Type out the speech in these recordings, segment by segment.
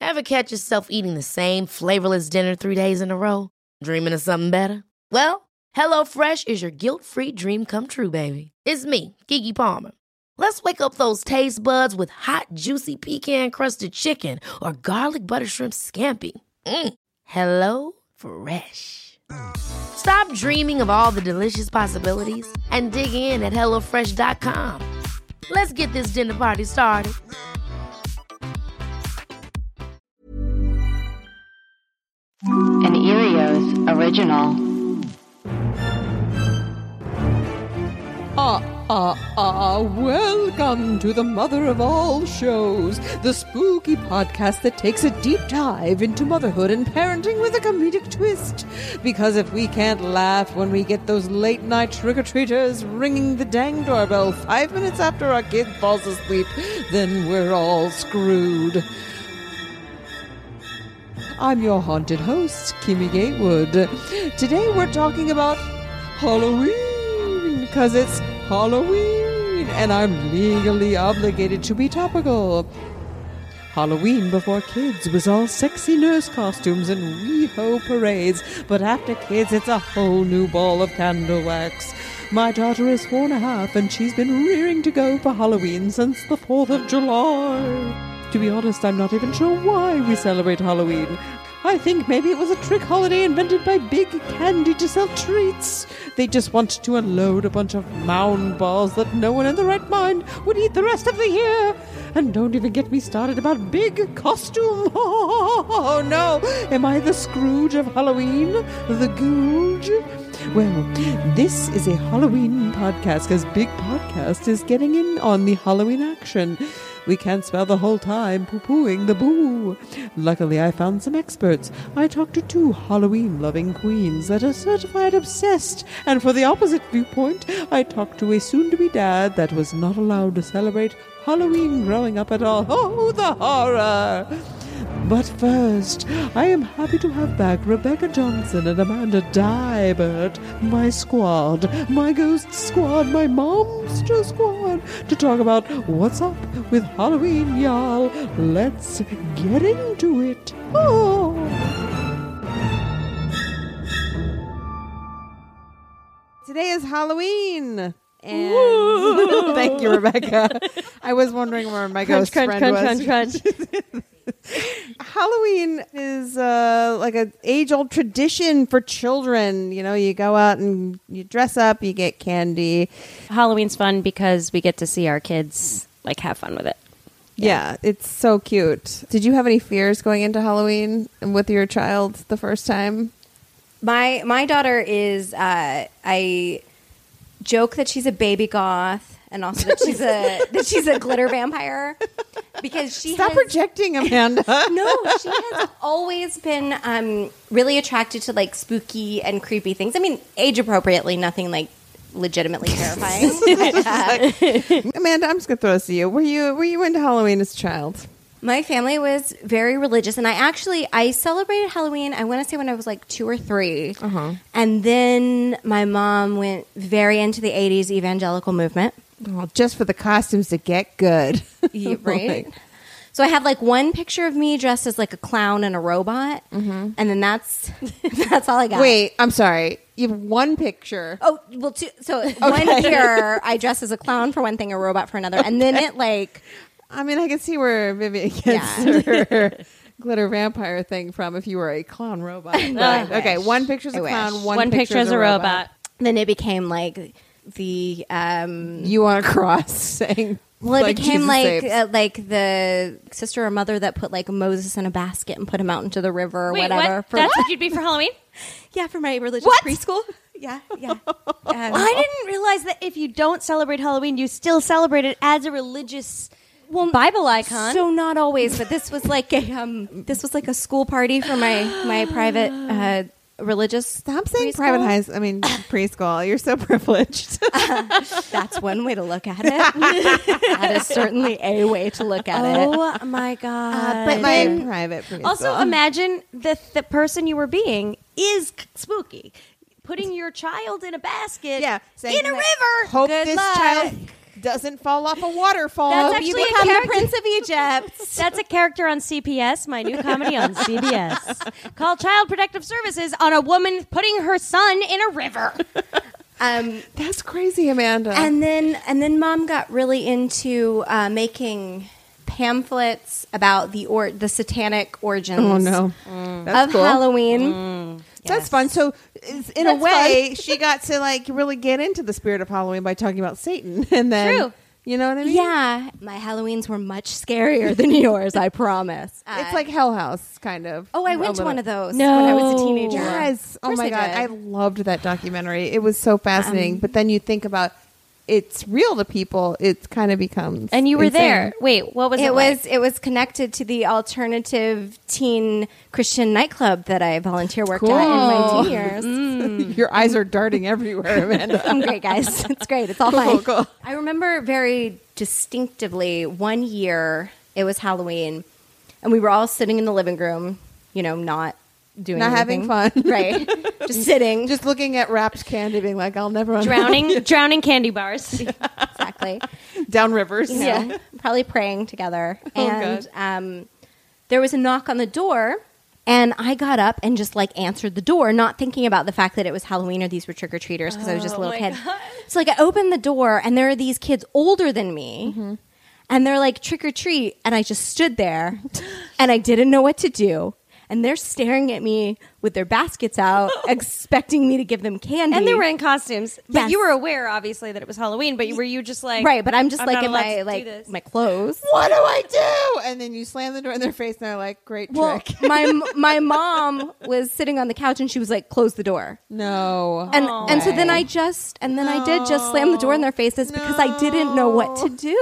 Ever catch yourself eating the same flavorless dinner 3 days in a row? Dreaming of something better? Well, HelloFresh is your guilt-free dream come true, baby. It's me, Keke Palmer. Let's wake up those taste buds with hot, juicy pecan-crusted chicken or garlic butter shrimp scampi. Hello Fresh. Stop dreaming of all the delicious possibilities and dig in at HelloFresh.com. Let's get this dinner party started. An Erios original. Welcome to the mother of all shows, the spooky podcast that takes a deep dive into motherhood and parenting with a comedic twist. Because if we can't laugh when we get those late night trick-or-treaters ringing the dang doorbell 5 minutes after our kid falls asleep, then we're all screwed. I'm your haunted host, Kimmy Gatewood. Today we're talking about Halloween, because it's Halloween, and I'm legally obligated to be topical. Halloween before kids was all sexy nurse costumes and wee-ho parades, but after kids it's a whole new ball of candle wax. My daughter is 4.5, and she's been rearing to go for Halloween since the 4th of July. To be honest, I'm not even sure why we celebrate Halloween. I think maybe it was a trick holiday invented by Big Candy to sell treats. They just wanted to unload a bunch of mound balls that no one in the right mind would eat the rest of the year. And don't even get me started about Big Costume. Oh no, am I the Scrooge of Halloween? The Googe? Well, this is a Halloween podcast because Big Podcast is getting in on the Halloween action. We can't spell the whole time poo-pooing the boo. Luckily, I found some experts. I talked to 2 Halloween-loving queens that are certified obsessed. And for the opposite viewpoint, I talked to a soon-to-be dad that was not allowed to celebrate Halloween growing up at all. Oh, the horror! But first, I am happy to have back Rebecca Johnson and Amanda Dybert, my squad, my ghost squad, my monster squad, to talk about what's up with Halloween, y'all. Let's get into it. Oh. Today is Halloween. And thank you, Rebecca. I was wondering where my ghost friend was. Crunch. Halloween is like an age-old tradition for children. You know, you go out and you dress up, you get candy. Halloween's fun because we get to see our kids like have fun with it. Yeah, it's so cute. Did you have any fears going into Halloween with your child the first time? My daughter is I joke that she's a baby goth. And also that she's a glitter vampire because she Stop projecting, Amanda. No, she has always been really attracted to like spooky and creepy things. I mean, age appropriately, nothing like legitimately terrifying. Amanda, I'm just gonna throw this to you. Were you into Halloween as a child? My family was very religious, and I celebrated Halloween, I want to say when I was like 2 or 3. Uh-huh. And then my mom went very into the 80s evangelical movement. Oh, just for the costumes to get good. Yeah, right? So I have like one picture of me dressed as like a clown and a robot, and then that's all I got. Wait, I'm sorry. You have one picture. Oh, well, two. So one year I dress as a clown for one thing, a robot for another, and then it like... I mean, I can see where Vivian gets her glitter vampire thing from if you were a clown robot. Right. Okay, one picture's a clown, one picture as a robot. Then it became like the... you on a cross saying... Well, it like became Jesus like the sister or mother that put like Moses in a basket and put him out into the river or Wait, whatever. What? That's what you'd be for Halloween? Yeah, for my religious preschool. Yeah. I didn't realize that if you don't celebrate Halloween, you still celebrate it as a religious Bible icon. So not always, but this was like a school party for my private religious. Stop saying preschool. preschool. You're so privileged. That's one way to look at it. That is certainly a way to look at it. Oh my God. But my private preschool. Also, imagine the person you were being is spooky. Putting your child in a basket in a river. Hope Good this luck. child doesn't fall off a waterfall. That's You actually a become the character. Prince of Egypt. That's a character on CPS, my new comedy on CBS, called Child Protective Services on a woman putting her son in a river. That's crazy, Amanda. And then Mom got really into making pamphlets about the satanic origins. oh no, that's of cool. Halloween. That's fun. So, in a That's way, she got to like really get into the spirit of Halloween by talking about Satan, and then True. you know what I mean? Yeah, my Halloweens were much scarier than yours, I promise. It's like Hell House, kind of. oh, I A went to little. one of those No. when I was a teenager. Yes. Oh course my I God. did. I loved that documentary. It was so fascinating. But then you think about it's real to people. It kind of becomes. And you were insane. there. Wait, what was it? It was connected to the alternative teen Christian nightclub that I volunteer worked at in my Cool. teen years. Your eyes are darting everywhere, Amanda. I'm great, guys. It's great. It's all Cool, fine. cool. I remember very distinctively one year it was Halloween, and we were all sitting in the living room, not doing Not having anything. fun. Right? Just sitting. Just looking at wrapped candy, being like, I'll never drowning candy bars. Exactly. down rivers. Probably praying together. Oh, And there was a knock on the door, and I got up and just answered the door, not thinking about the fact that it was Halloween or these were trick-or-treaters because I was just a little kid. So I opened the door, and there are these kids older than me, and they're like, trick or treat. And I just stood there, and I didn't know what to do. And they're staring at me with their baskets out, expecting me to give them candy. And they were in costumes. But Yes. you were aware, obviously, that it was Halloween. But were you just like... right, but I'm just I'm in not allowed to do this. my clothes. What do I do? And then you slam the door in their face, and they're like, great Well, trick. my mom was sitting on the couch, and she was like, "Close the door." No. And so then I did just slam the door in their faces because I didn't know what to do.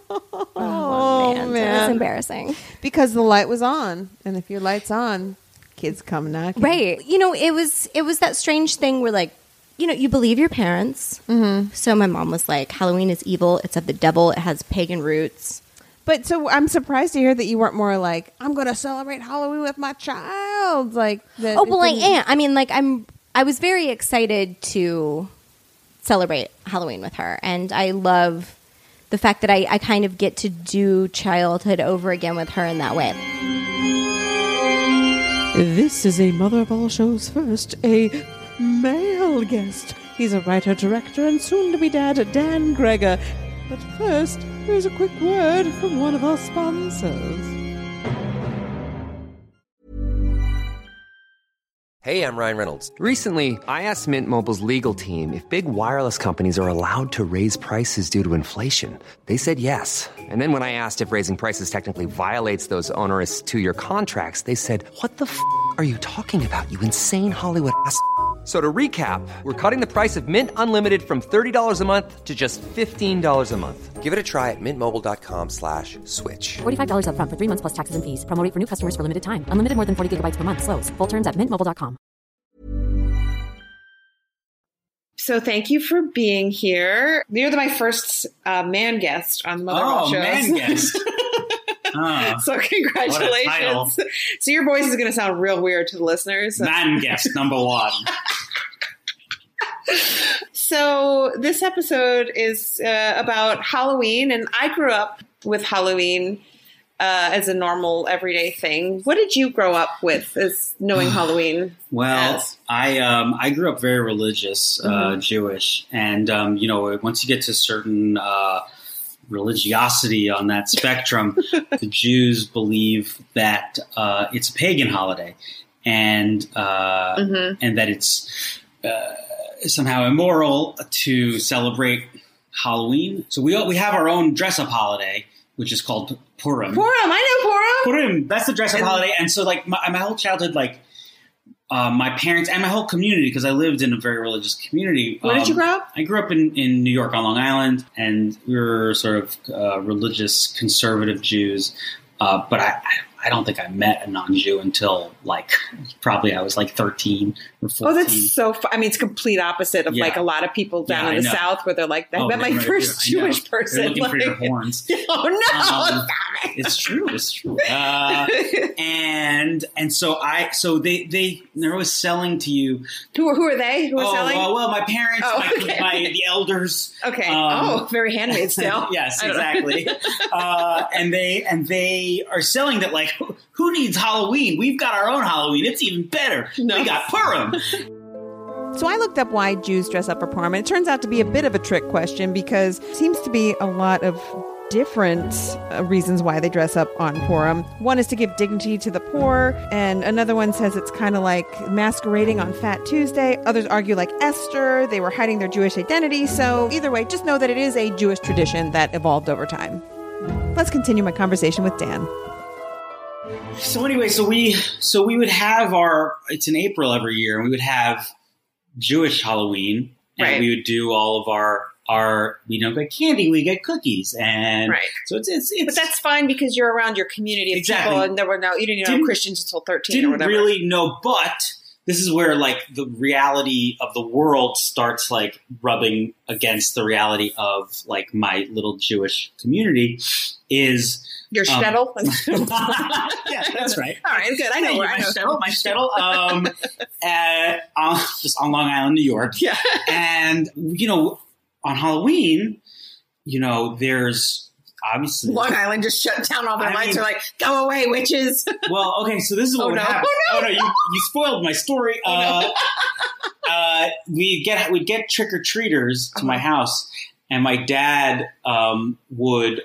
Oh man, man. It was embarrassing. Because the light was on. And if your light's on, kids come knocking. Right? It was that strange thing where you believe your parents. Mm-hmm. So my mom was like, "Halloween is evil. It's of the devil. It has pagan roots." But so I'm surprised to hear that you weren't more like, I'm going to celebrate Halloween with my child. Like, that Oh well, I it didn't- am. I mean, I was very excited to celebrate Halloween with her, and I love the fact that I kind of get to do childhood over again with her in that way. This is a Mother of All Shows first, a male guest. He's a writer, director, and soon-to-be dad, Dan Greger. But first, here's a quick word from one of our sponsors. Hey, I'm Ryan Reynolds. Recently, I asked Mint Mobile's legal team if big wireless companies are allowed to raise prices due to inflation. They said yes. And then when I asked if raising prices technically violates those onerous two-year contracts, they said, "What the f*** are you talking about, you insane Hollywood ass?" So to recap, we're cutting the price of Mint Unlimited from $30 a month to just $15 a month. Give it a try at mintmobile.com/switch. $45 up front for 3 months plus taxes and fees. Promo rate for new customers for limited time. Unlimited more than 40 gigabytes per month. Slows full terms at mintmobile.com. So thank you for being here. You're my first man guest on the Mother of All Shows. Man guest. So What a title. congratulations. So your voice is going to sound real weird to the listeners. Man guest number one. So this episode is about Halloween, and I grew up with Halloween as a normal everyday thing. What did you grow up with as knowing Halloween? Well, as? I grew up very religious, Jewish, and once you get to certain religiosity on that spectrum, the Jews believe that it's a pagan holiday, and that it's somehow immoral to celebrate Halloween. So we have our own dress-up holiday, which is called Purim. Purim, I know Purim. Purim, that's the dress-up holiday. And so, my whole childhood, my parents and my whole community, because I lived in a very religious community. Where did you grow up? I grew up in New York on Long Island, and we were sort of religious conservative Jews. But I don't think I met a non-Jew until probably I was 13 or 14. Oh, that's so fun. I mean, it's complete opposite of a lot of people down in the South where they're like, I met my first Jewish person. They're looking for your horns. Oh, no. Stop it. It's true. It's true. and so they're always selling to you. Who are they? Who are selling? Well, my parents, the elders. Okay. Very Handmaid's Tale. Yes, exactly. And they are selling that like, who needs Halloween? We've got our own Halloween. It's even better. We got Purim. So I looked up why Jews dress up for Purim, and it turns out to be a bit of a trick question because it seems to be a lot of different reasons why they dress up on Purim. One is to give dignity to the poor, and another one says it's kind of like masquerading on Fat Tuesday. Others argue like Esther, they were hiding their Jewish identity. So either way, just know that it is a Jewish tradition that evolved over time. Let's continue my conversation with Dan. So anyway, so we would have it's in April every year, and we would have Jewish Halloween, and we would do all of our we don't get candy, we get cookies, and so it's but that's fine because you're around your community of people, and you didn't know Christians until 13 or whatever. Didn't really know, but this is where like the reality of the world starts like rubbing against the reality of like my little Jewish community is. Your shtetl? Yeah, that's right. All right, good. I know where my shtetl. Just on Long Island, New York. Yeah. And, on Halloween, there's obviously... Long Island just shut down all their lights. They're like, go away, witches. Well, okay, so this is what would happen. Oh, no, you spoiled my story. We'd get trick-or-treaters to my house, and my dad would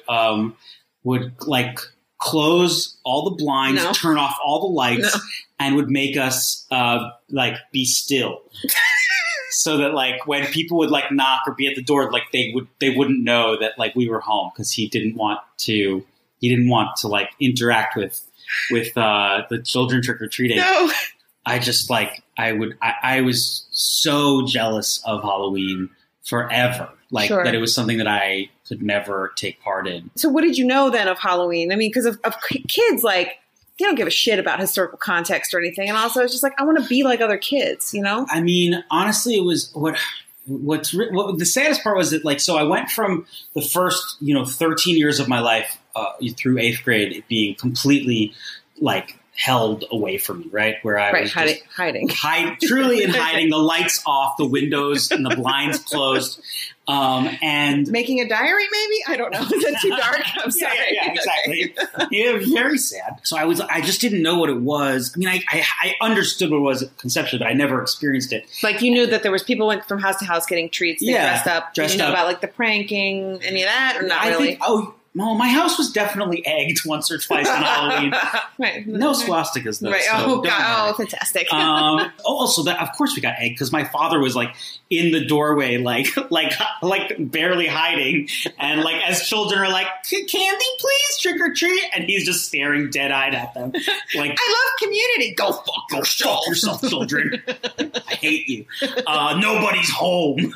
like close all the blinds, turn off all the lights, and would make us like be still, so that like when people would like knock or be at the door, like they wouldn't know that like we were home because he didn't want to like interact with the children trick or treating. No. I just like I was so jealous of Halloween forever. Like that it was something that I could never take part in. So what did you know then of Halloween? I mean, because of kids, like, they don't give a shit about historical context or anything. And also it's just like, I want to be like other kids, I mean, honestly, it was what the saddest part was that like, so I went from the first, 13 years of my life through 8th grade being completely like held away from me, right? Where I was hiding, truly in hiding, the lights off, the windows and the blinds closed, and making a diary, maybe? I don't know. Is that too dark? I'm sorry. Yeah, exactly. Yeah, very sad. So I just didn't know what it was. I mean, I understood what it was conceptually, but I never experienced it. Like you knew that there was people went from house to house getting treats, they dressed up. Did you know about like the pranking, any of that, or not really? Well, my house was definitely egged once or twice on Halloween. Right. No swastikas, though. Right. So fantastic. Also, of course we got egged because my father was like in the doorway, like barely hiding. And like as children are like, candy, please, trick or treat. And he's just staring dead-eyed at them. Like, I love community. Go fuck yourself, children. I hate you. Nobody's home.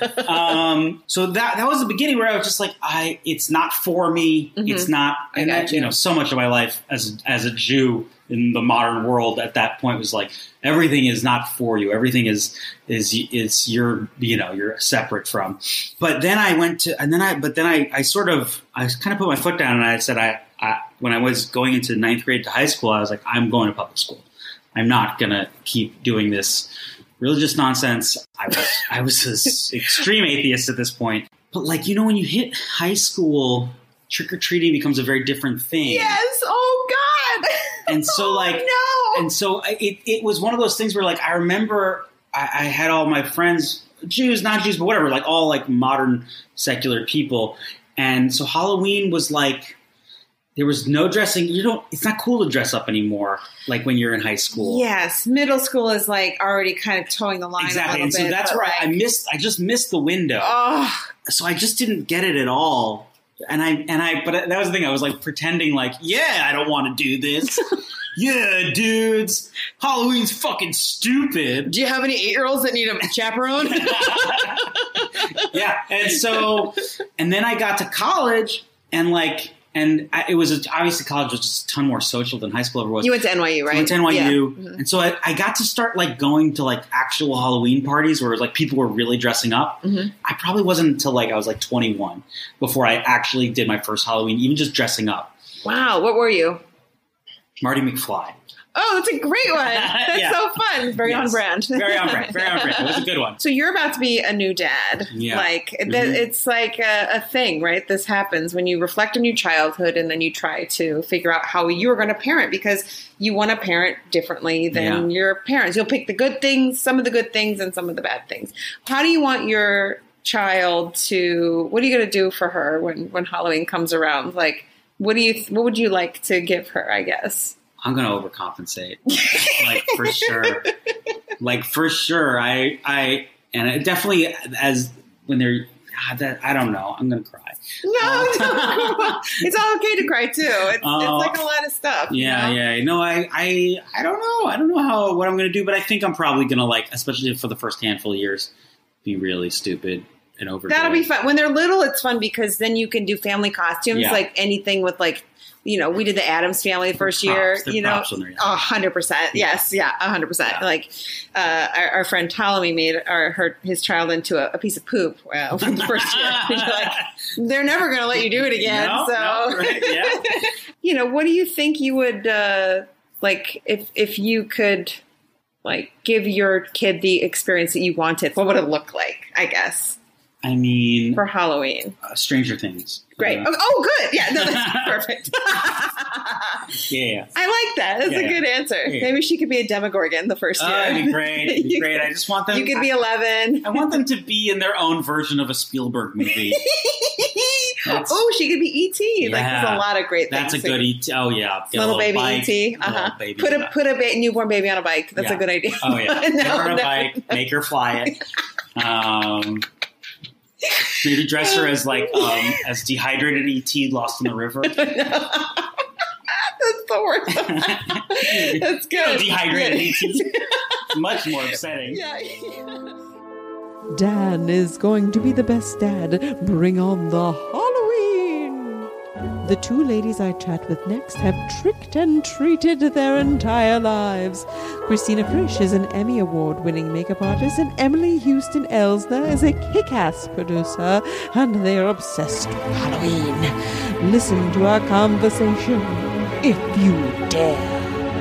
So that was the beginning where I was just like, it's not for me. It's not, and so much of my life as a Jew in the modern world at that point was like everything is not for you. Everything is you're separate from. But then I went to, and then I kind of put my foot down and I said I when I was going into 9th grade to high school, I was like, I'm going to public school. I'm not gonna keep doing this religious nonsense. I was an extreme atheist at this point. But like when you hit high school, trick-or-treating becomes a very different thing. Yes. Oh, God. And so, and so it was one of those things where, like, I remember I had all my friends, Jews, not Jews, but whatever, like, all, like, modern secular people. And so Halloween was, like, there was no dressing. It's not cool to dress up anymore, like, when you're in high school. Yes. Middle school is, like, already kind of towing the line exactly. a little bit. And so that's where I just missed the window. Oh. So I just didn't get it at all. But that was the thing. I was like pretending like, I don't want to do this. Yeah, dudes, Halloween's fucking stupid. Do you have any 8-year-olds that need a chaperone? Yeah. And then I got to college it was obviously college was just a ton more social than high school ever was. You went to NYU, right? I went to NYU. Yeah. Mm-hmm. And so I got to start like going to like actual Halloween parties where like people were really dressing up. Mm-hmm. I probably wasn't until like I was like 21 before I actually did my first Halloween, even just dressing up. Wow. What were you? Marty McFly. Oh, that's a great one. That's so fun. Very on brand. Very on brand. It was a good one. So you're about to be a new dad. Yeah. Like, it's like a thing, right? This happens when you reflect on your childhood and then you try to figure out how you are going to parent because you want to parent differently than your parents. You'll pick the good things, some of the good things and some of the bad things. How do you want your child to, what are you going to do for her when Halloween comes around? Like, what would you like to give her, I guess? I'm going to overcompensate. For sure. I and it definitely as when they're, I don't know. I'm going to cry. No. It's all okay to cry too. It's like a lot of stuff. Yeah. You know? Yeah. No, I don't know. I don't know what I'm going to do, but I think I'm probably going to like, especially for the first handful of years, be really stupid and over. That'll be fun. When they're little, it's fun because then you can do family costumes, like anything with like, you know, we did the Addams Family the first year, you know, 100%. Yes. Yeah. 100%. Yeah. Like, our friend Ptolemy made his child into a piece of poop for the first year. Like, they're never going to let you do it again. Right? Yeah. You know, what do you think you would, like, if you could, like, give your kid the experience that you wanted, what would it look like, I guess? I mean, for Halloween, Stranger Things. Great. Oh, good. Yeah, no, that's perfect. Yeah. I like that. That's a good answer. Yeah. Maybe she could be a Demogorgon the first year. That'd be great. It'd be great. I just want them. You could be 11. I want them to be in their own version of a Spielberg movie. She could be E.T. Yeah, like, there's a lot of great things. That's a good E.T. Oh, yeah. Get little baby E.T. Put a newborn baby on a bike. That's a good idea. Oh, yeah. Put her on a bike. Make her fly it. Maybe dress her as like as dehydrated E.T. lost in the river. That's the worst. That's good. Dehydrated E.T. Much more upsetting. Yeah. Dan is going to be the best dad. Bring on the Halloween. The two ladies I chat with next have tricked and treated their entire lives. Christina Frisch is an Emmy Award-winning makeup artist, and Emily Houston Elsner is a kick-ass producer, and they are obsessed with Halloween. Listen to our conversation, if you dare.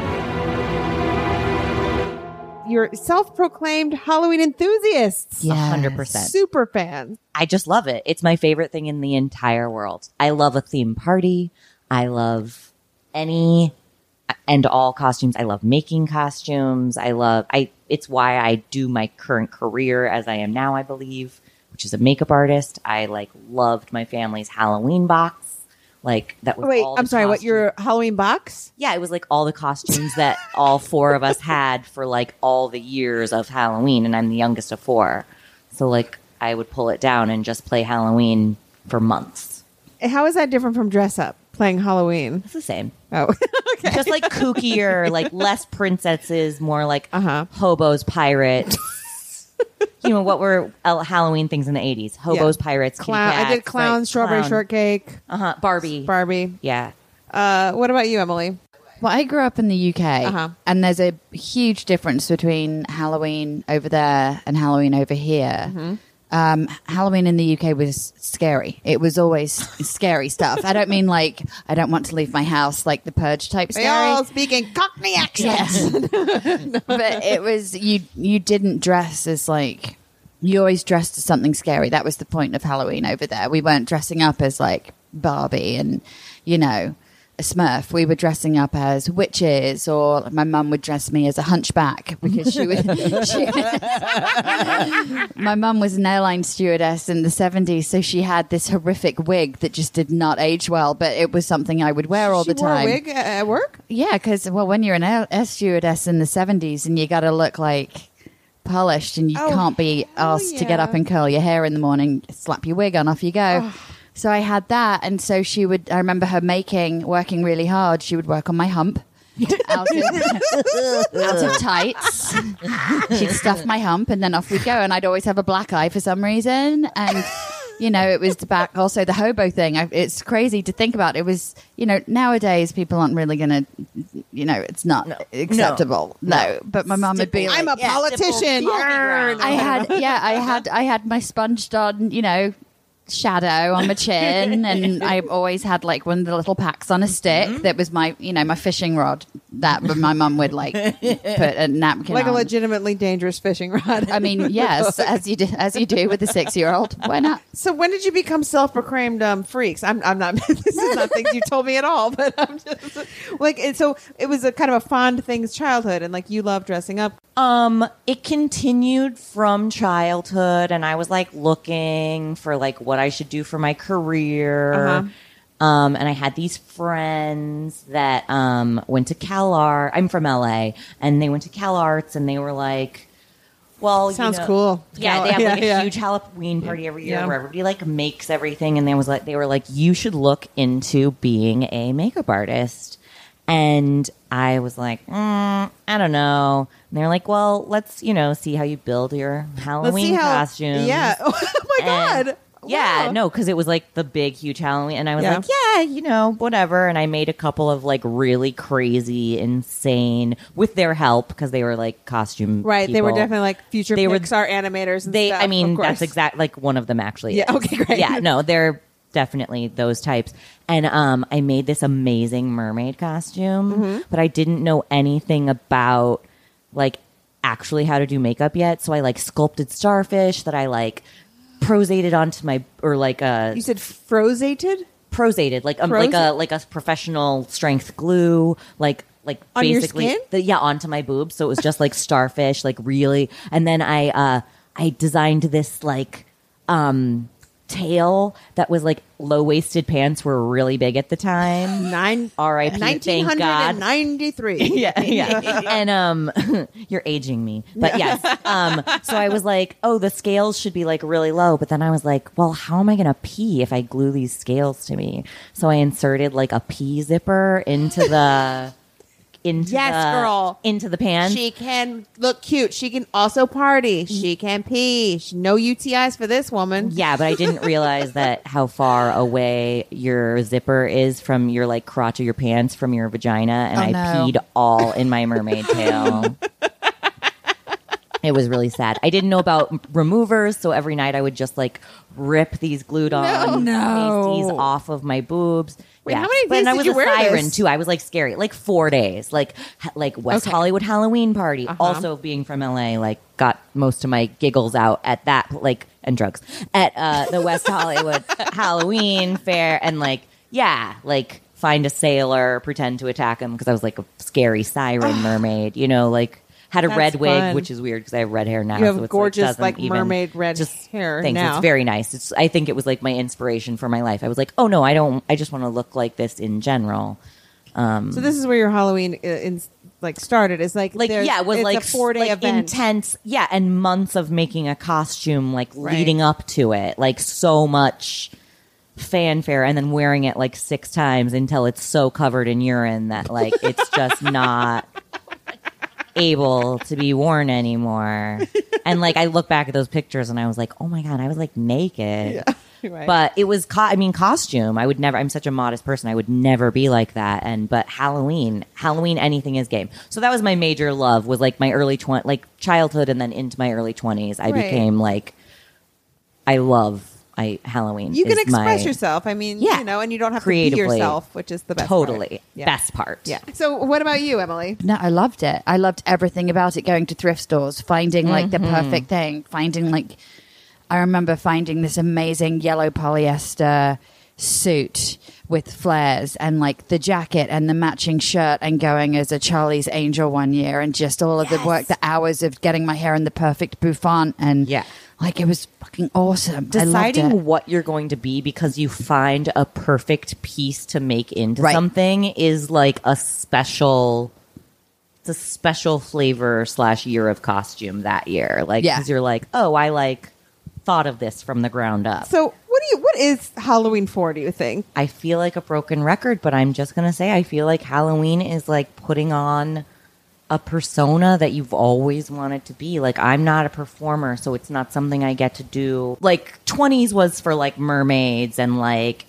You're self-proclaimed Halloween enthusiasts. Yeah, 100%. Super fans. I just love it. It's my favorite thing in the entire world. I love a theme party. I love any and all costumes. I love making costumes. It's why I do my current career as I am now, I believe, which is a makeup artist. I loved my family's Halloween box. That was all I'm sorry, costumes. what, your Halloween box? Yeah, it was all the costumes that all four of us had for all the years of Halloween, and I'm the youngest of four. So I would pull it down and just play Halloween for months. How is that different from dress up, playing Halloween? It's the same. Oh, okay. Just kookier, less princesses, more hobos, pirates. You know, what were Halloween things in the 80s? Hobos, pirates, I did clowns, strawberry shortcake. Barbie. Yeah. What about you, Emily? Well, I grew up in the UK, and there's a huge difference between Halloween over there and Halloween over here. Mm-hmm. Halloween in the UK was scary. It was always scary stuff. I don't mean I don't want to leave my house, like the Purge type scary. They all speaking Cockney accents. No. But it was, you didn't dress as you always dressed as something scary. That was the point of Halloween over there. We weren't dressing up as Barbie and, a Smurf. We were dressing up as witches, or my mum would dress me as a hunchback because she would. My mum was an airline stewardess in the 70s, so she had this horrific wig that just did not age well, but it was something I would wear all the time. She wore a wig at work? Yeah, because when you're an air stewardess in the 70s and you got to look polished and you can't be asked to get up and curl your hair in the morning, slap your wig on, off you go. So I had that, and so I remember her working really hard. She would work on my hump out of tights. She'd stuff my hump, and then off we'd go, and I'd always have a black eye for some reason. And, it was also the hobo thing. It's crazy to think about. It was, nowadays people aren't really going to, it's not acceptable. No. But my mom would be I'm a politician. I had my sponged on, shadow on my chin, and I always had like one of the little packs on a stick that was my, my fishing rod that my mum would like put a napkin like on. a legitimately dangerous fishing rod. I mean, yes, as you do with a 6-year-old. Why not? So when did you become self-proclaimed freaks? I'm not. This is not things you told me at all, but I'm just like. So it was a kind of a fond things childhood, and like you love dressing up. It continued from childhood, and I was like looking for like what I should do for my career. And I had these friends that went to CalArts. I'm from LA, and they went to CalArts, and they were like, "Well, sounds cool." Yeah, they have like a huge Halloween party every year where everybody like makes everything, and they were like, "You should look into being a makeup artist." And I was like, I don't know. And they're like, well, let's, see how you build your Halloween costumes. Yeah. Oh my God. Yeah, Wow. no, because it was like the big, huge Halloween. And I was like, whatever. And I made a couple of like really crazy, insane, with their help, because they were like costume Right. They were people. definitely like future Pixar animators and stuff. I mean, of course. that's exact, like one of them actually. Yeah, is. okay, great. Yeah, no, they're definitely those types. And I made this amazing mermaid costume, but I didn't know anything about like actually how to do makeup yet. So I like sculpted starfish that I like prosated onto my, or like You said frozated? Prosated, like like a professional strength glue, like on basically your skin? onto my boobs. So it was just like starfish, like really. And then I designed this like tail that was like low-waisted pants were really big at the time. R.I.P. Thank God. 1993. Yeah. And you're aging me, but yes. So I was like, oh, the scales should be like really low, but then I was like, well, how am I gonna pee if I glue these scales to me? So I inserted like a pee zipper into the girl. into the pants. She can look cute. She can also party. She can pee. No UTIs for this woman. Yeah, but I didn't realize that how far away your zipper is from your like crotch of your pants from your vagina, and peed all in my mermaid tail. It was really sad. I didn't know about removers, so every night I would just like rip these glued on pasties off of my boobs. Wait, how many days I did was you a wear siren this? too. I was like scary, like 4 days, like West Hollywood Halloween party. Also, being from LA, like got most of my giggles out at that, like, and drugs at the West Hollywood Halloween fair, and like find a sailor, pretend to attack him because I was like a scary siren mermaid, like. Had a red wig, fun. which is weird because I have red hair now. You have so it's gorgeous, like mermaid red hair Thanks. now. It's very nice. I think it was like my inspiration for my life. I was like, oh no, I don't. I just want to look like this in general. So this is where your Halloween started. It's like it was it's like a 4-day event. Intense, and months of making a costume, leading up to it, like so much fanfare, and then wearing it like 6 times until it's so covered in urine that like it's just not able to be worn anymore. And like I look back at those pictures and I was like, oh my God, I was like naked. Yeah, right. But it was costume. I would never, I'm such a modest person, I would never be like that. But Halloween, anything is game. So that was my major love, was like my early childhood, and then into my early 20s I became like, Halloween. You can express yourself. I mean, and you don't have to be yourself, which is the best totally part. Yeah. Best part. Yeah. So what about you, Emily? No, I loved it. I loved everything about it. Going to thrift stores, finding like the perfect thing, I remember finding this amazing yellow polyester suit with flares and like the jacket and the matching shirt, and going as a Charlie's Angel one year, and just all of the work, the hours of getting my hair in the perfect bouffant, and like it was fucking awesome. Deciding what you're going to be because you find a perfect piece to make into something is like a special flavor / year of costume that year. Like, because you're like, oh, I thought of this from the ground up. So what is Halloween for, do you think? I feel like a broken record, but I'm just going to say I feel like Halloween is like putting on a persona that you've always wanted to be. Like, I'm not a performer, so it's not something I get to do. Like, 20s was for like mermaids and like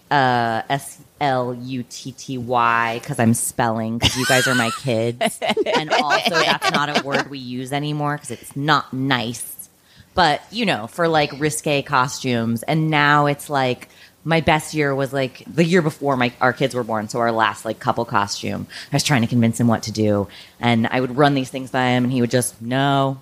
SLUTTY, because I'm spelling, because you guys are my kids. And also that's not a word we use anymore because it's not nice. But, for like risque costumes. And now it's like my best year was like the year before our kids were born. So our last like couple costume, I was trying to convince him what to do. And I would run these things by him and he would just, no,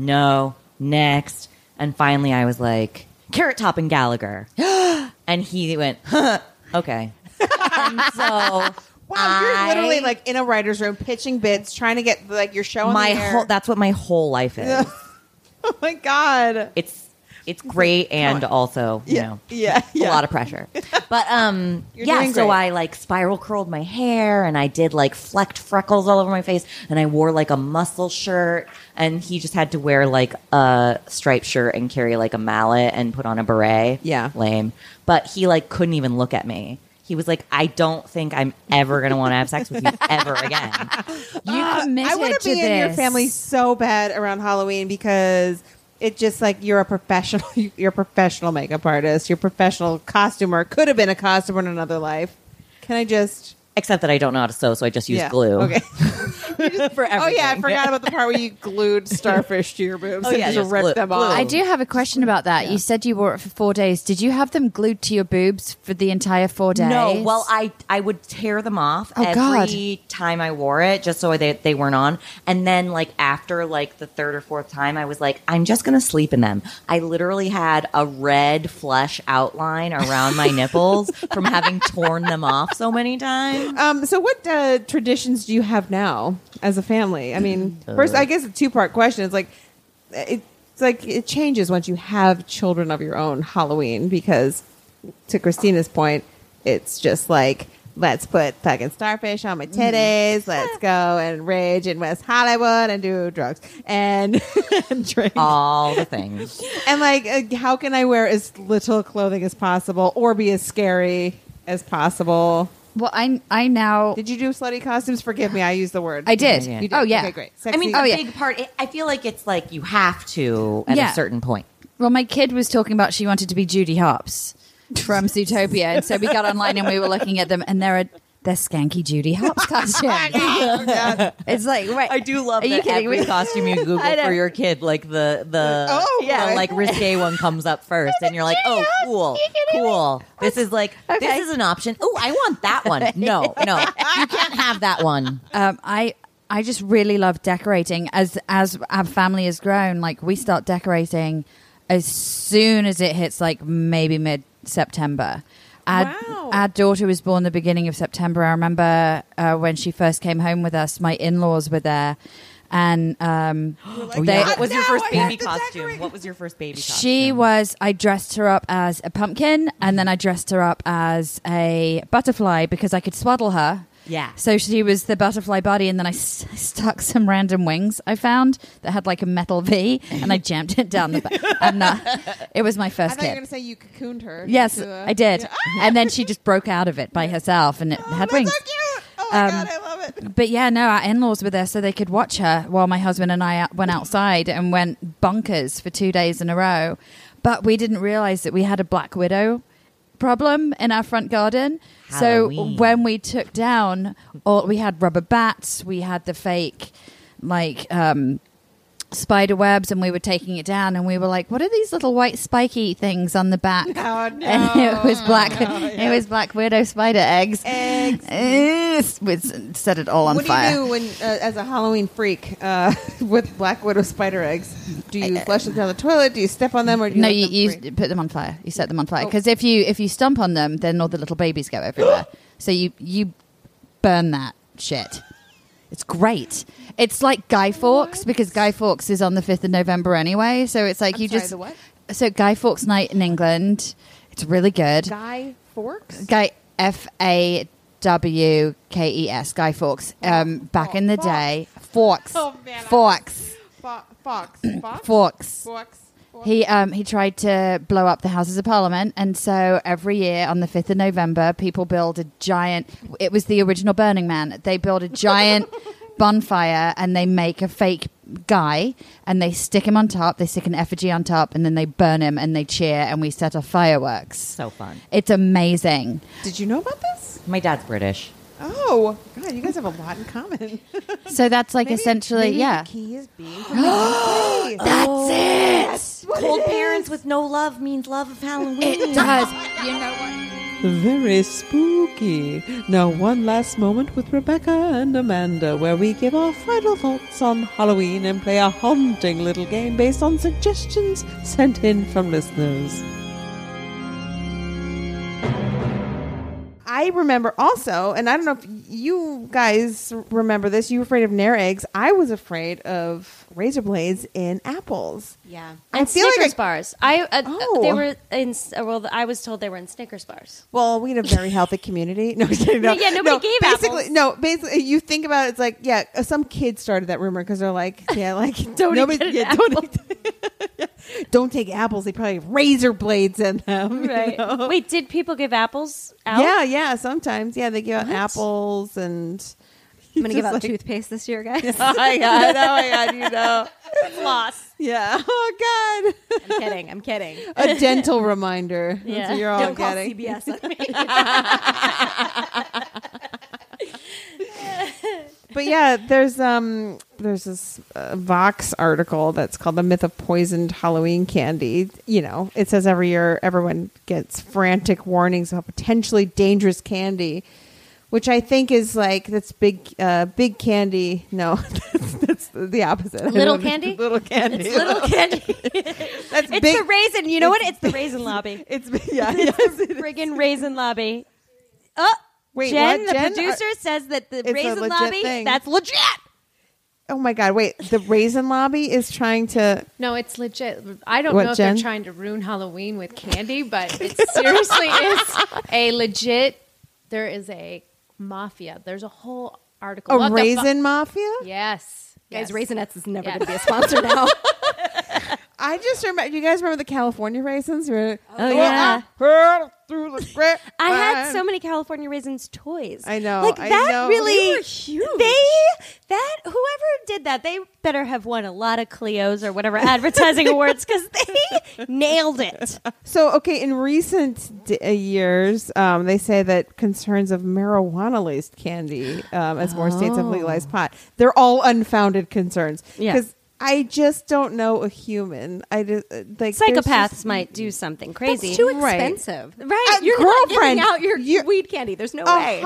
next. And finally I was like, Carrot Top and Gallagher. And he went, okay. And so... Wow, you're literally like in a writer's room pitching bits, trying to get like your show on the air. That's what my whole life is. Oh my God. It's great and also, a lot of pressure. But so I like spiral curled my hair and I did like flecked freckles all over my face and I wore like a muscle shirt and he just had to wear like a striped shirt and carry like a mallet and put on a beret. Yeah. Lame. But he like couldn't even look at me. He was like, I don't think I'm ever going to want to have sex with you ever again. You committed I want to be in your family so bad around Halloween because it's just like you're a professional makeup artist. You're a professional costumer. Could have been a costumer in another life. Can I just... Except that I don't know how to sew, so I just use glue. Okay. For everything. Oh, yeah. I forgot about the part where you glued starfish to your boobs and just ripped them off. I do have a question about that. Yeah. You said you wore it for 4 days. Did you have them glued to your boobs for the entire 4 days? No. Well, I would tear them off every time I wore it just so they weren't on. And then, like, after, like, the third or fourth time, I was like, I'm just going to sleep in them. I literally had a red flesh outline around my nipples from having torn them off so many times. So what traditions do you have now as a family? I mean, first, I guess a two-part question. It's like it changes once you have children of your own Halloween because, to Christina's point, it's just like, let's put fucking starfish on my titties. Let's go and rage in West Hollywood and do drugs and drink. All the things. And like, how can I wear as little clothing as possible or be as scary as possible? Well, I now... Did you do slutty costumes? Forgive me, I used the word. I did. You did. Oh, yeah. Okay, great. Sexy. I mean, the big part, I feel like it's like you have to at a certain point. Well, my kid was talking about she wanted to be Judy Hopps from Zootopia, and so we got online and we were looking at them, and they're skanky Judy Hopps costumes. It's like, right. I do love that every costume you Google for your kid, like the like risque one comes up first, and you're like, oh, cool. This is like this is an option. Oh, I want that one. No, you can't have that one. I just really love decorating. As our family has grown, like we start decorating as soon as it hits like maybe mid-September. Our daughter was born the beginning of September. I remember when she first came home with us, my in-laws were there. And what was your first baby costume? What was your first baby costume? I dressed her up as a pumpkin, and then I dressed her up as a butterfly because I could swaddle her. Yeah. So she was the butterfly body, and then I stuck some random wings I found that had like a metal V, and I jammed it down the back. And it was my first I thought you were kid. going to say you cocooned her. Yes, I did. Yeah. And then she just broke out of it by herself, and it had wings. So cute. Oh my God, I love it. But yeah, no, our in-laws were there so they could watch her while my husband and I went outside and went bonkers for 2 days in a row. But we didn't realize that we had a Black Widow problem in our front garden. Halloween. So when we took down, we had rubber bats, we had the fake like spider webs, and we were taking it down, and we were like, "What are these little white spiky things on the back?" Oh no! And it was It was Black Widow spider eggs. We set it all on fire. What do you do when, as a Halloween freak, with Black Widow spider eggs? Do you flush them down the toilet? Do you step on them, or do you you put them on fire? You set them on fire because if you stomp on them, then all the little babies go everywhere. So you burn that shit. It's great. It's like Guy Fawkes because Guy Fawkes is on the 5th of November anyway. So it's like the what? So Guy Fawkes Night in England. It's really good. Guy Fawkes? Guy Fawkes. Guy Fawkes. Back in the day. Fawkes. Oh, man, Fawkes. Fawkes. He tried to blow up the Houses of Parliament, and so every year on the 5th of November, people build a giant... It was the original Burning Man. They build a giant bonfire, and they make a fake guy, and they stick him on top. They stick an effigy on top, and then they burn him, and they cheer, and we set off fireworks. So fun. It's amazing. Did you know about this? My dad's British. Oh, God, you guys have a lot in common. So that's like essentially, maybe the key is being from That's it! Cold parents with no love means love of Halloween. It does. You know what? Very spooky. Now, one last moment with Rebecca and Amanda, where we give our final thoughts on Halloween and play a haunting little game based on suggestions sent in from listeners. I remember also, and I don't know if you guys remember this, you were afraid of Nair eggs. I was afraid of razor blades in apples. Yeah. I And feel like Snickers I- bars. They were in, well, I was told they were in Snickers bars. Well, we had a very healthy community. No, no, Yeah, nobody gave basically, apples. No, basically, you think about it, it's like, yeah, some kid started that rumor because they're like, yeah, like, Don't nobody, eat an yeah, don't take apples. They probably have razor blades in them. you Right. know? Wait, did people give apples out? Yeah, sometimes. Yeah, they give out apples and. I'm going to give Just out like- toothpaste this year, guys. Oh my God, you know. It's lost. Yeah. Oh, God. I'm kidding. A dental reminder. Yeah. That's what you're all Don't call getting. CBS on me. But yeah, there's this Vox article that's called "The Myth of Poisoned Halloween Candy." You know, it says every year everyone gets frantic warnings of potentially dangerous candy, which I think is like that's big candy. No, that's the opposite. Little candy? Little candy. It's little candy. That's It's big. the raisin. You know what? It's the raisin lobby. It's yeah. It's yes, the it is. friggin' raisin lobby. Oh, Wait, Jen, what? the Jen? producer, says that the It's a raisin legit lobby, thing. that's legit. Oh my God! Wait, the Raisin Lobby is trying to. No, it's legit. I don't What, know if Jen? they're trying to ruin Halloween with candy, but it seriously is a legit. There is a mafia. There's a whole article. A What the fu- Raisin Mafia? Yes. Guys, Yes. Raisinets is never Yes. going to be a sponsor now. I just remember. You guys remember the California raisins? Oh, yeah. Through the grapevine. I had so many California Raisins toys. I know. Like I that know. really. They were huge. Whoever did that, they better have won a lot of Clios or whatever advertising awards because they nailed it. So, okay, in recent years, they say that concerns of marijuana-laced candy, as more states have legalized pot, they're all unfounded concerns. Yeah. Because I just don't know a human. I just like there's Psychopaths just- might do something crazy. That's too Right. expensive. Right. Your You're not girlfriend- giving out your you- weed candy. There's no way.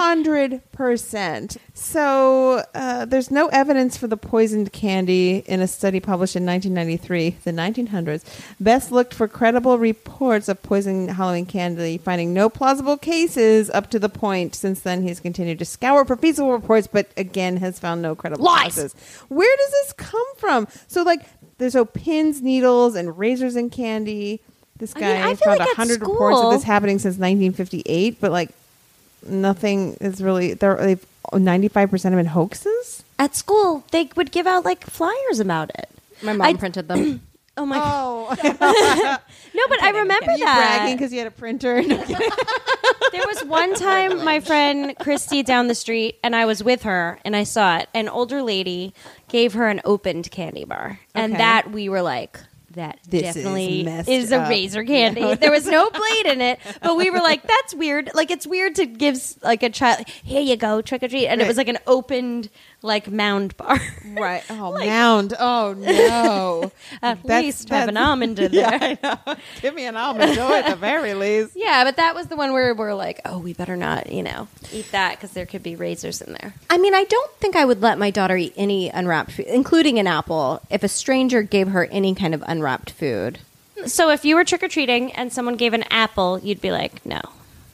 100%. So there's no evidence for the poisoned candy in a study published in 1993, the 1900s. Best looked for credible reports of poisoned Halloween candy, finding no plausible cases up to the point. Since then, he's continued to scour for feasible reports, but again has found no credible Lies. cases. Where does this come from? So, like, there's pins, needles, and razors in candy. This I guy mean, I feel found like at 100 reports of school- this happening since 1958, but like nothing is really. They've 95% have been hoaxes. At school, they would give out like flyers about it. My mom printed them. Oh my! Oh, No, but I remember you that. bragging because you had a printer? No, I'm kidding. There was one time my friend Christy down the street, and I was with her, and I saw it. An older lady gave her an opened candy bar, and Okay. that we were like, that This is definitely messed is a up. razor candy. There was no blade in it, but we were like, that's weird. Like, it's weird to give like a child, here you go, trick or treat, and it Right. was like an opened like mound bar. Right. Oh, mound. Oh no. At That's- least have an that's- almond in there. Yeah, I know. Give me an almond joy at the very least. Yeah, but that was the one where we're like, oh, we better not, eat that because there could be razors in there. I mean, I don't think I would let my daughter eat any unwrapped food, including an apple, if a stranger gave her any kind of unwrapped food. So if you were trick-or-treating and someone gave an apple, you'd be like, no.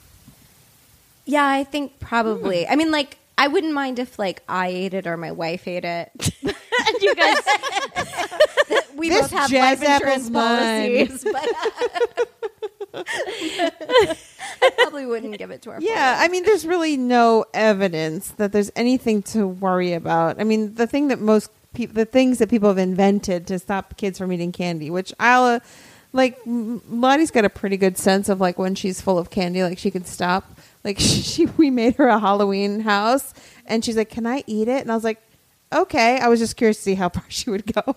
Yeah, I think probably. I mean, like, I wouldn't mind if, like, I ate it or my wife ate it. And you guys... we This both have jazz life insurance apple's mine. policies, but... I probably wouldn't give it to our Yeah, I mean, there's really no evidence that there's anything to worry about. I mean, the thing that the things that people have invented to stop kids from eating candy, which I'll Lottie's got a pretty good sense of like when she's full of candy, like she can stop. Like we made her a Halloween house, and she's like, "Can I eat it?" And I was like, "Okay." I was just curious to see how far she would go.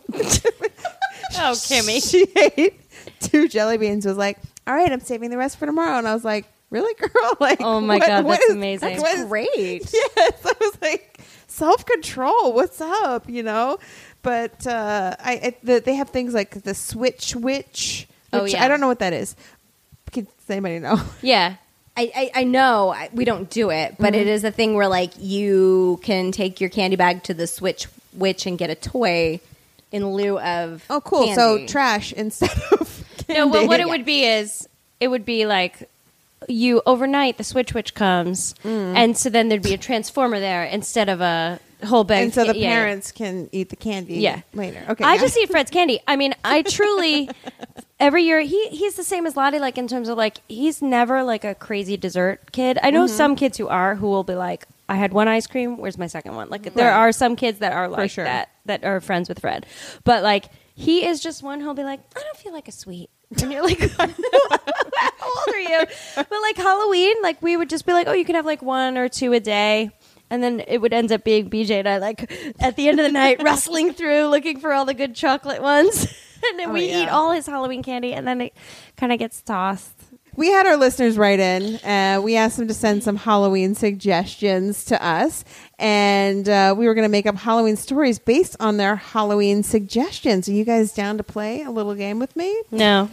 Kimmy. She ate 2 jelly beans. Was like, "All right, I'm saving the rest for tomorrow." And I was like, really, girl? Like, oh my God, that's amazing. That's great. Yes, I was like, self-control. What's up? But they have things like the Switch Witch. Which I don't know what that is. Does anybody know? Yeah. I know we don't do it, but it is a thing where like you can take your candy bag to the Switch Witch and get a toy in lieu of candy. So trash instead of candy. No, well, what it would be is it would be like you overnight the Switch Witch comes, and so then there'd be a transformer there instead of a whole bag. And so the parents can eat the candy later. Okay, I just eat Fred's candy. I mean, I truly every year he's the same as Lottie, like in terms of like he's never like a crazy dessert kid. I know some kids who will be like, I had one ice cream, where's my second one? Like there are some kids that are like that are friends with Fred. But like he is just one who'll be like, I don't feel like a sweet. And you're like, how old are you? But like Halloween, like we would just be like, oh, you can have like 1 or 2 a day. And then it would end up being BJ and I, like, at the end of the night, wrestling through, looking for all the good chocolate ones. And then we eat all his Halloween candy, and then it kind of gets tossed. We had our listeners write in. We asked them to send some Halloween suggestions to us. And we were going to make up Halloween stories based on their Halloween suggestions. Are you guys down to play a little game with me? No.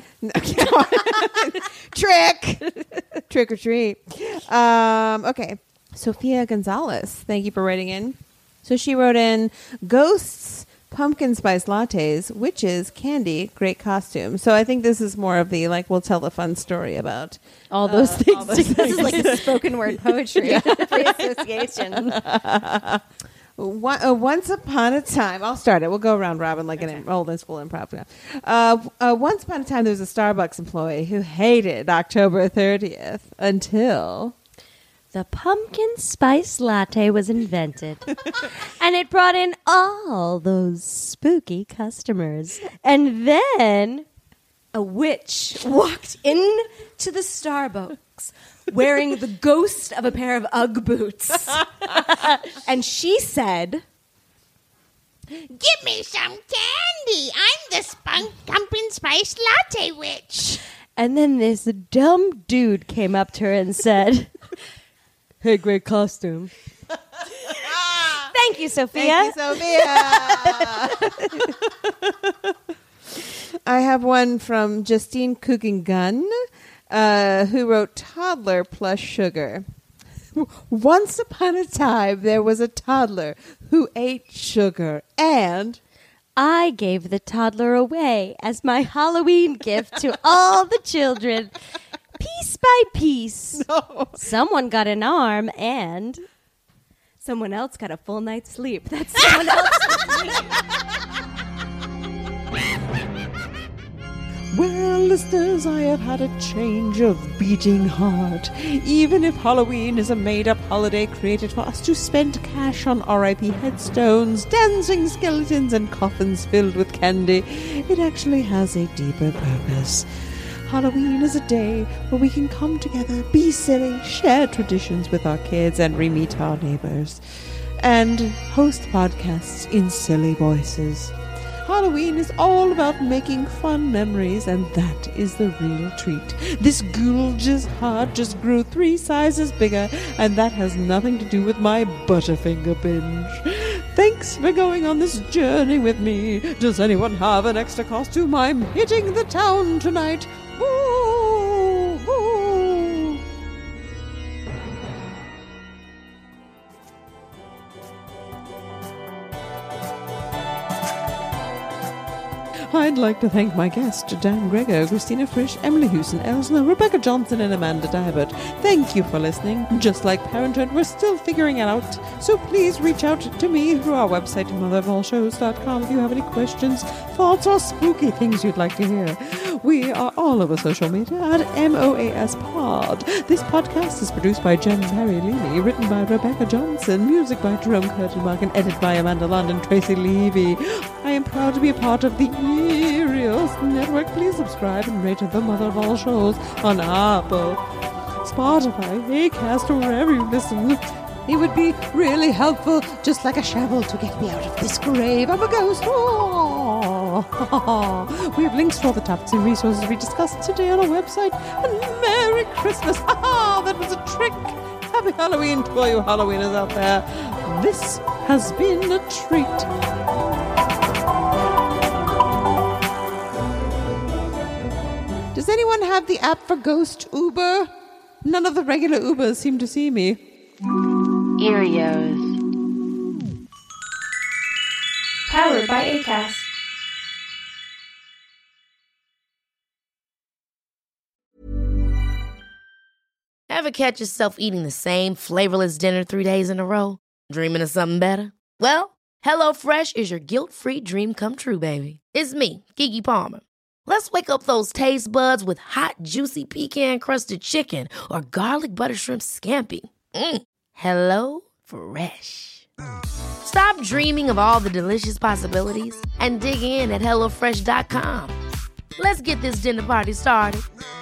Trick or treat. Okay. Sophia Gonzalez, thank you for writing in. So she wrote in ghosts, pumpkin spice lattes, witches, candy, great costume. So I think this is more of the like we'll tell a fun story about all those things. This is like a spoken word poetry free association. Once upon a time, I'll start it. We'll go around robin like an old school improv. Once upon a time, there was a Starbucks employee who hated October 30th until the pumpkin spice latte was invented. And it brought in all those spooky customers. And then a witch walked into the Starbucks wearing the ghost of a pair of Ugg boots. And she said, "Give me some candy. I'm the pumpkin spice latte witch." And then this dumb dude came up to her and said, "Hey, great costume." Thank you, Sophia. Thank you, Sophia. I have one from Justine Coogan-Gunn, who wrote toddler plus sugar. Once upon a time, there was a toddler who ate sugar, and I gave the toddler away as my Halloween gift to all the children. Piece by piece. No. Someone got an arm and someone else got a full night's sleep. That's someone else's sleep. Well, listeners, I have had a change of beating heart. Even if Halloween is a made-up holiday created for us to spend cash on R.I.P. headstones, dancing skeletons, and coffins filled with candy, it actually has a deeper purpose. Halloween is a day where we can come together, be silly, share traditions with our kids, and re-meet our neighbors, and host podcasts in silly voices. Halloween is all about making fun memories, and that is the real treat. This Gulge's heart just grew 3 sizes bigger, and that has nothing to do with my Butterfinger binge. Thanks for going on this journey with me. Does anyone have an extra costume? I'm hitting the town tonight. Woo! Woo! I'd like to thank my guests, Dan Gregor, Christina Frisch, Emily Houston, Elsner, Rebecca Johnson, and Amanda Dybert. Thank you for listening. Just like Parenthood, we're still figuring it out, so please reach out to me through our website, motherofallshows.com, if you have any questions, thoughts, or spooky things you'd like to hear. We are all over social media at MOASPod. This podcast is produced by Jen Perry-Levy, written by Rebecca Johnson, music by Jerome Curtin-Mark, and edited by Amanda Lund and Tracy Levy. I am proud to be a part of the Erios Network. Please subscribe and rate the Mother of All Shows on Apple, Spotify, Acast, or wherever you listen. It would be really helpful, just like a shovel, to get me out of this grave. I'm a ghost. Oh. We have links to all the topics and resources we discussed today on our website. And Merry Christmas. That was a trick. Happy Halloween to all you Halloweeners out there. This has been a treat. Does anyone have the app for Ghost Uber? None of the regular Ubers seem to see me. Erios. Powered by Acast. Ever catch yourself eating the same flavorless dinner 3 days in a row? Dreaming of something better? Well, HelloFresh is your guilt-free dream come true, baby. It's me, Keke Palmer. Let's wake up those taste buds with hot, juicy pecan-crusted chicken or garlic butter shrimp scampi. Hello Fresh. Stop dreaming of all the delicious possibilities and dig in at HelloFresh.com. Let's get this dinner party started.